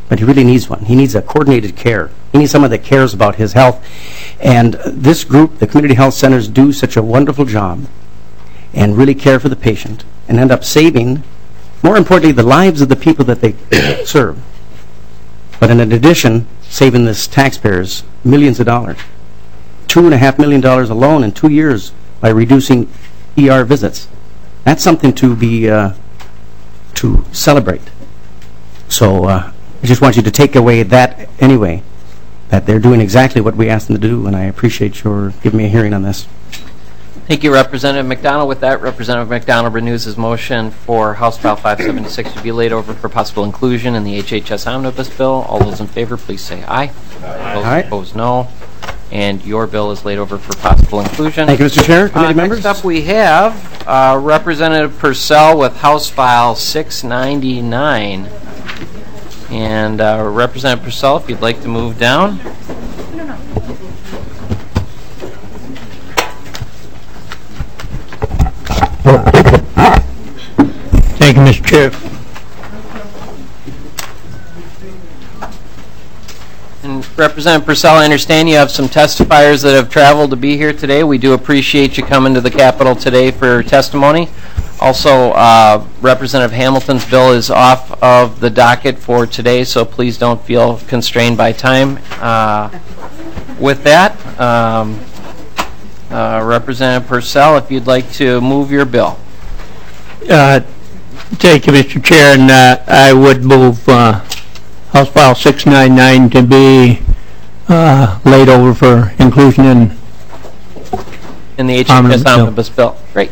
but he really needs one. He needs a coordinated care. He needs someone that cares about his health. And this group, the community health centers, do such a wonderful job and really care for the patient and end up saving, more importantly, the lives of the people that they serve. But in addition, saving this taxpayers millions of dollars. Two and a half million dollars alone in two years by reducing E R visits. That's something to be, uh, to celebrate. So uh, I just want you to take away that anyway, that they're doing exactly what we asked them to do, and I appreciate your giving me a hearing on this. Thank you, Representative McDonald. With that, Representative McDonald renews his motion for House File five seventy-six to be laid over for possible inclusion in the H H S Omnibus Bill. All those in favor, please say aye. Aye. Those Aye. opposed, no. And your bill is laid over for possible inclusion. Thank you, Mister Chair. Committee Uh, members. next up, we have uh, Representative Purcell with House File six ninety-nine. And uh, Representative Purcell, if you'd like to move down. Thank you, Mister Chair. And Representative Purcell, I understand you have some testifiers that have traveled to be here today. We do appreciate you coming to the Capitol today for testimony. Also, uh, Representative Hamilton's bill is off of the docket for today, so please don't feel constrained by time. Uh, with that, um, uh, Representative Purcell, if you'd like to move your bill. Uh, thank you, Mister Chair, and uh, I would move uh, House File six ninety-nine to be uh, laid over for inclusion in In the H H S Omnibus bill. Omnibus bill. Great.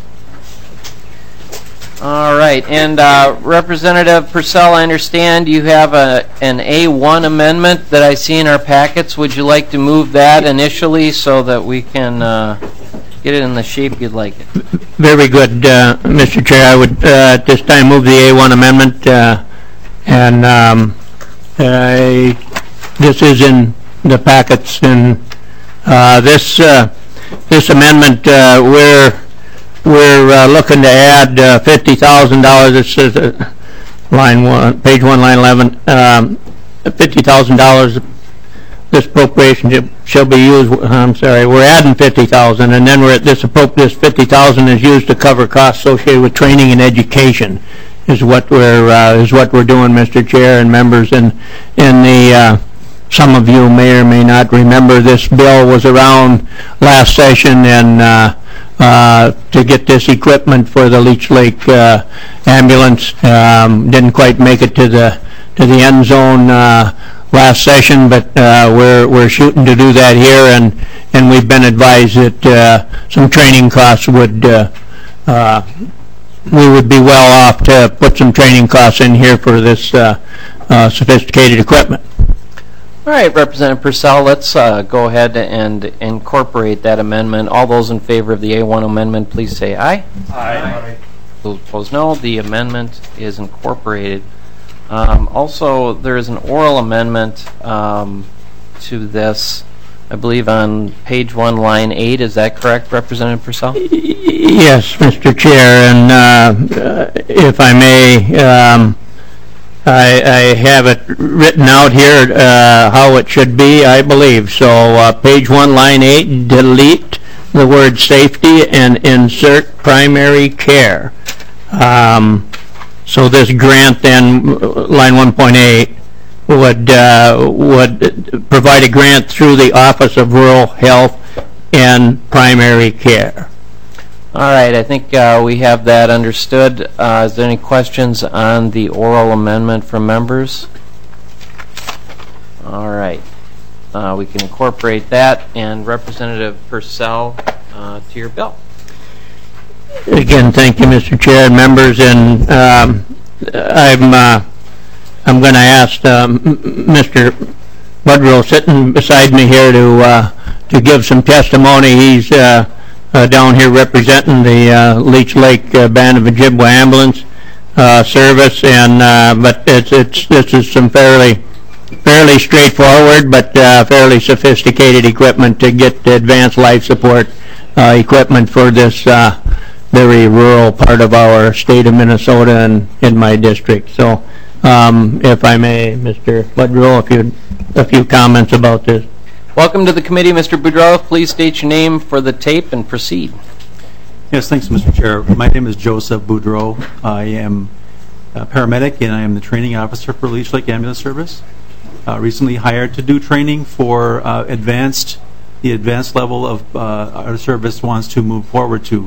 All right, and uh, Representative Purcell, I understand you have a, an A one amendment that I see in our packets. Would you like to move that initially so that we can uh, get it in the shape you'd like it? Very good, uh, Mister Chair. I would uh, at this time move the A one amendment, uh, and um, I, this is in the packets. And uh, this uh, this amendment, uh, we're we're uh, looking to add uh, fifty thousand dollars. This is uh, line one, page one, line eleven. Um, fifty thousand dollars. This appropriation shall be used. I'm sorry, we're adding fifty thousand dollars, and then we're at this appro this fifty thousand dollars is used to cover costs associated with training and education. Is what we're uh, is what we're doing, Mister Chair and members. And in the uh, some of you may or may not remember, this bill was around last session, and uh, uh, to get this equipment for the Leech Lake uh, ambulance um, didn't quite make it to the to the end zone uh, last session, but uh, we're we're shooting to do that here, and and we've been advised that uh, some training costs would uh, uh, we would be well off to put some training costs in here for this uh, uh, sophisticated equipment. All right, Representative Purcell, let's uh, go ahead and incorporate that amendment. All those in favor of the A one amendment, please say aye. Aye. Those opposed, no. The amendment is incorporated. Um, also, there is an oral amendment um, to this, I believe, on page one, line eight. Is that correct, Representative Purcell? Yes, Mister Chair, and uh, if I may, um, I, I have it written out here uh, how it should be, I believe. So uh, page one, line eight, delete the word safety and insert primary care. Um, so this grant then, line one point eight, would, uh, would provide a grant through the Office of Rural Health and Primary Care. All right, I think uh, we have that understood. Uh, is there any questions on the oral amendment from members? All right, uh, we can incorporate that. And Representative Purcell, uh, to your bill. Again, thank you, Mister Chair and members. And um, I'm uh, I'm going to ask um, Mister Budrow, sitting beside me here, to uh, to give some testimony. He's uh, Uh, down here representing the uh, Leech Lake uh, Band of Ojibwa Ambulance uh, Service, and uh, but it's it's this is some fairly fairly straightforward but uh, fairly sophisticated equipment to get advanced life support uh, equipment for this uh, very rural part of our state of Minnesota and in my district. So Um, If I may, Mister Boudreau, if you, a few comments about this. Welcome to the committee, Mister Boudreau. Please state your name for the tape and proceed. Yes, thanks, Mister Chair. My name is Joseph Boudreau. I am a paramedic, and I am the training officer for Leech Lake Ambulance Service. Uh, recently hired to do training for uh, advanced, the advanced level of uh, our service wants to move forward to.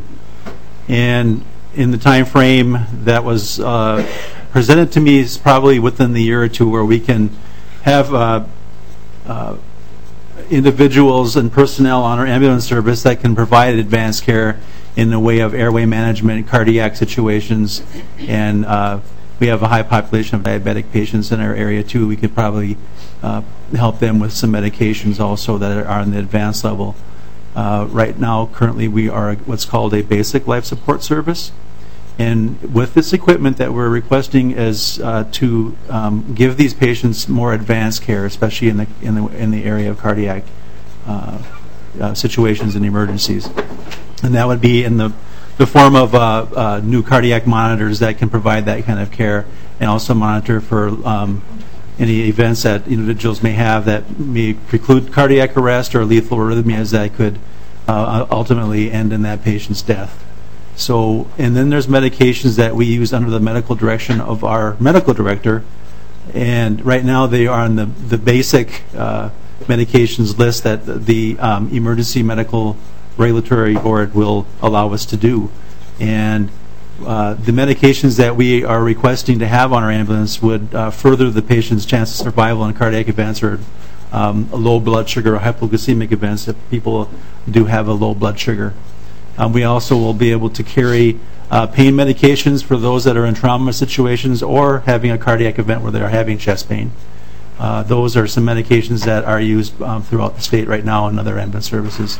And in the time frame that was uh, presented to me is probably within the year or two where we can have uh, uh, individuals and personnel on our ambulance service that can provide advanced care in the way of airway management, cardiac situations, and uh, we have a high population of diabetic patients in our area too. We could probably uh, help them with some medications also that are on the advanced level. Uh, right now, currently, we are what's called a basic life support service. And with this equipment that we're requesting is uh, to um, give these patients more advanced care, especially in the in the in the area of cardiac uh, uh, situations and emergencies. And that would be in the the form of uh, uh, new cardiac monitors that can provide that kind of care, and also monitor for um, any events that individuals may have that may preclude cardiac arrest or lethal arrhythmias that could uh, ultimately end in that patient's death. So, and then there's medications that we use under the medical direction of our medical director, and right now they are on the, the basic uh, medications list that the um, Emergency Medical Regulatory Board will allow us to do. And uh, the medications that we are requesting to have on our ambulance would uh, further the patient's chance of survival in cardiac events or um, low blood sugar or hypoglycemic events if people do have a low blood sugar. Um, we also will be able to carry uh, pain medications for those that are in trauma situations or having a cardiac event where they're having chest pain. Uh, those are some medications that are used um, throughout the state right now in other ambulance services.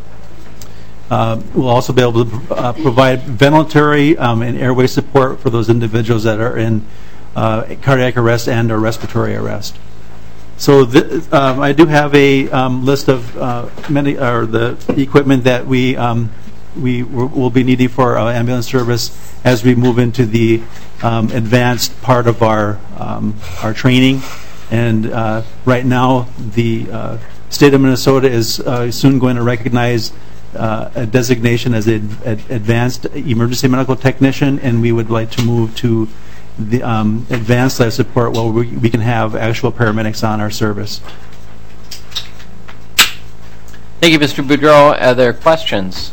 Uh, we'll also be able to uh, provide ventilatory um, and airway support for those individuals that are in uh, cardiac arrest and or respiratory arrest. So th um, I do have a um, list of uh, many or the equipment that we um, we will be needing for our ambulance service as we move into the um, advanced part of our um, our training. And uh, right now, the uh, state of Minnesota is uh, soon going to recognize uh, a designation as an advanced emergency medical technician, and we would like to move to the um, advanced life support where we, we can have actual paramedics on our service. Thank you, Mister Boudreau. Are there questions?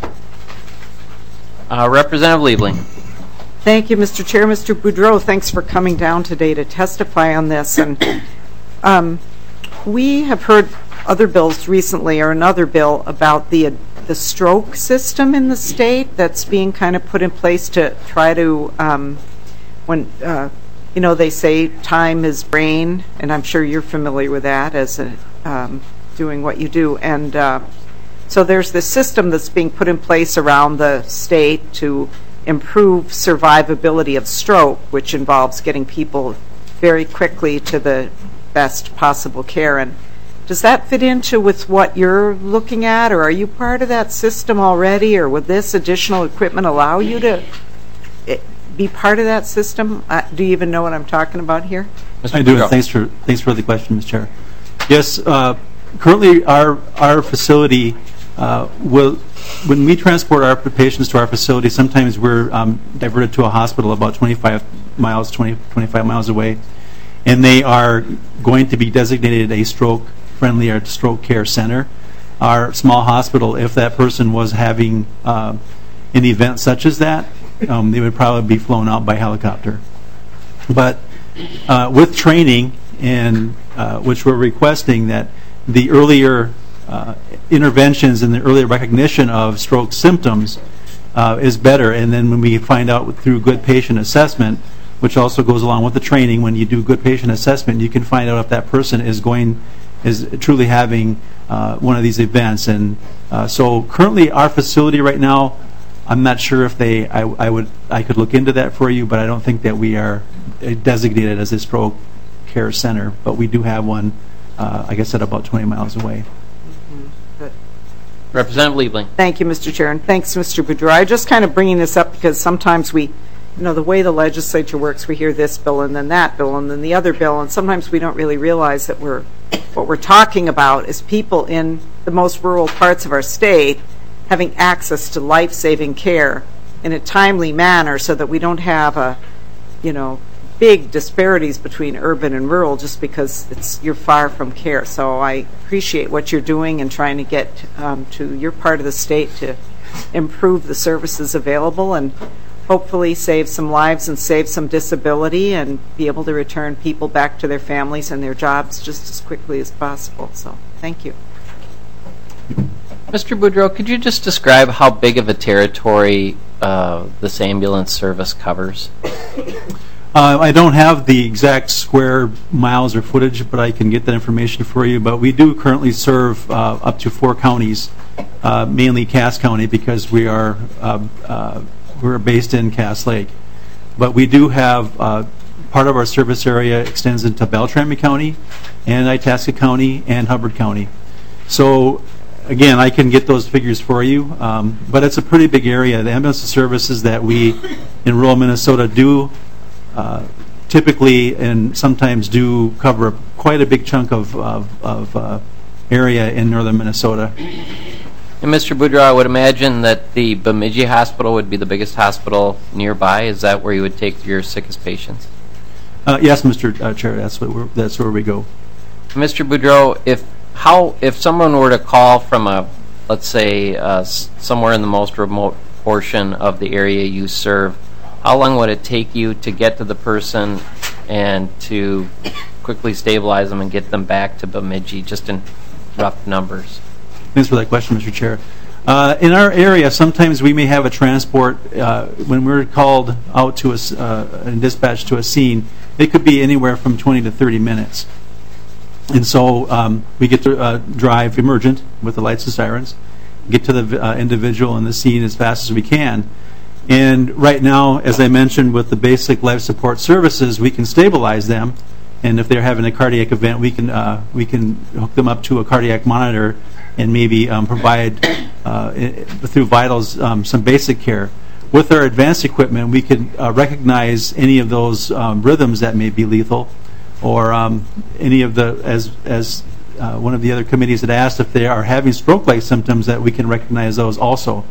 Uh, Representative Liebling. Thank you, Mister Chair. Mister Boudreau, thanks for coming down today to testify on this. And um, we have heard other bills recently, or another bill, about the uh, the stroke system in the state that's being kind of put in place to try to, um, when, uh, you know, they say time is brain, and I'm sure you're familiar with that as a, um, doing what you do. And uh, so there's this system that's being put in place around the state to improve survivability of stroke, which involves getting people very quickly to the best possible care. And does that fit into with what you're looking at, or are you part of that system already, or would this additional equipment allow you to be part of that system? Uh, do you even know what I'm talking about here? Mister I do. Boudreau. Thanks for thanks for the question, Mister Chair. Yes, uh, currently our our facility uh, will, when we transport our patients to our facility, sometimes we're um, diverted to a hospital about twenty-five miles, twenty, twenty-five miles away, and they are going to be designated a stroke-friendly or stroke care center. Our small hospital, if that person was having uh, an event such as that, um, they would probably be flown out by helicopter. But uh, with training, and uh, which we're requesting that the earlier uh, interventions and the earlier recognition of stroke symptoms uh, is better. And then when we find out through good patient assessment, which also goes along with the training, when you do good patient assessment, you can find out if that person is going, is truly having uh, one of these events. And uh, so currently our facility right now, I'm not sure if they, I, I would, I could look into that for you, but I don't think that we are designated as a stroke care center, but we do have one, uh, I guess, at about twenty miles away. Mm-hmm. Representative Liebling. Thank you, Mister Chair, and thanks, Mister Boudreau. I'm just kind of bringing this up because sometimes we you know, the way the legislature works, we hear this bill and then that bill and then the other bill, and sometimes we don't really realize that we're what we're talking about is people in the most rural parts of our state having access to life-saving care in a timely manner, so that we don't have a, you know, big disparities between urban and rural just because it's you're far from care. So I appreciate what you're doing and trying to get um, to your part of the state to improve the services available and hopefully save some lives and save some disability and be able to return people back to their families and their jobs just as quickly as possible. So thank you. Mister Boudreau, could you just describe how big of a territory uh, this ambulance service covers? Uh, I don't have the exact square miles or footage, but I can get that information for you. But we do currently serve uh, up to four counties, uh, mainly Cass County, because we are uh, uh, we're based in Cass Lake. But we do have uh, part of our service area extends into Beltrami County, and Itasca County, and Hubbard County. So again, I can get those figures for you, um, but it's a pretty big area. The ambulance services that we in rural Minnesota do Uh, typically and sometimes do cover quite a big chunk of, of, of uh, area in northern Minnesota. And Mister Boudreau, I would imagine that the Bemidji Hospital would be the biggest hospital nearby. Is that where you would take your sickest patients? Uh, yes, Mister Uh, Chair, that's, what we're, that's where we go. Mister Boudreau, if how if someone were to call from a, let's say, uh, somewhere in the most remote portion of the area you serve, how long would it take you to get to the person and to quickly stabilize them and get them back to Bemidji, just in rough numbers? Thanks for that question, Mister Chair. Uh, in our area, sometimes we may have a transport. Uh, when we're called out to a, uh, and dispatched to a scene, it could be anywhere from twenty to thirty minutes. And so um, we get to uh, drive emergent with the lights and sirens, get to the uh, individual in the scene as fast as we can. And right now, as I mentioned, with the basic life support services, we can stabilize them, and if they're having a cardiac event, we can uh, we can hook them up to a cardiac monitor and maybe um, provide uh, through vitals um, some basic care. With our advanced equipment, we can uh, recognize any of those um, rhythms that may be lethal, or um, any of the as as uh, one of the other committees had asked, if they are having stroke-like symptoms, that we can recognize those also.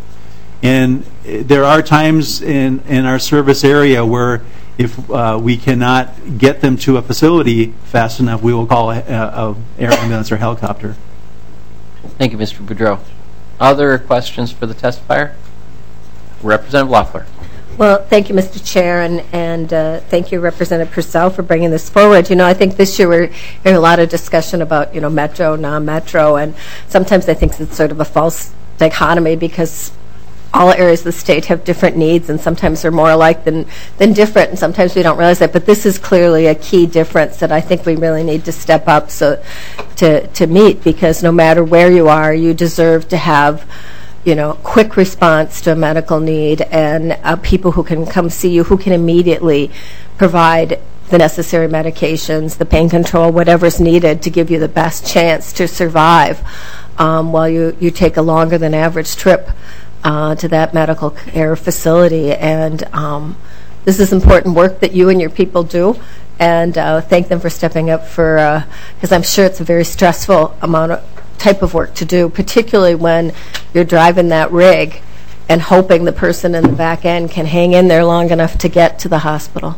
And there are times in, in our service area where if uh, we cannot get them to a facility fast enough, we will call a, a, a air ambulance or helicopter. Thank you, Mister Boudreau. Other questions for the testifier? Representative Loeffler. Well, thank you, Mister Chair, and, and uh, thank you, Representative Purcell, for bringing this forward. You know, I think this year we're hearing a lot of discussion about, you know, metro, non-metro, and sometimes I think it's sort of a false dichotomy, because all areas of the state have different needs, and sometimes they're more alike than, than different, and sometimes we don't realize that. But this is clearly a key difference that I think we really need to step up so to, to meet, because no matter where you are, you deserve to have, you know, quick response to a medical need, and uh, people who can come see you, who can immediately provide the necessary medications, the pain control, whatever's needed to give you the best chance to survive um, while you, you take a longer than average trip Uh, to that medical care facility. And um, this is important work that you and your people do, and uh, thank them for stepping up, for because uh, I'm sure it's a very stressful amount of type of work to do, particularly when you're driving that rig and hoping the person in the back end can hang in there long enough to get to the hospital.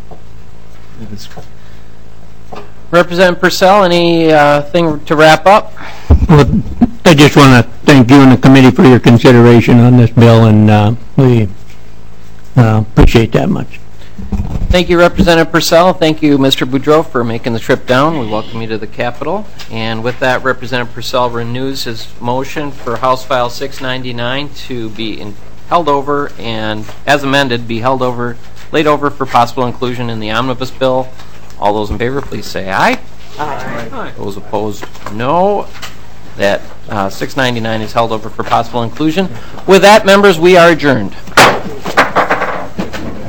Representative Purcell, any uh, thing to wrap up? Well, I just want to thank you and the committee for your consideration on this bill, and uh, we uh, appreciate that much. Thank you, Representative Purcell. Thank you, Mister Boudreau, for making the trip down. We welcome you to the Capitol. And with that, Representative Purcell renews his motion for House File six ninety-nine to be in, held over and, as amended, be held over, laid over for possible inclusion in the omnibus bill. All those in favor, please say aye. Aye. Aye. Those opposed, no. That uh, six ninety-nine is held over for possible inclusion. With that, members, we are adjourned.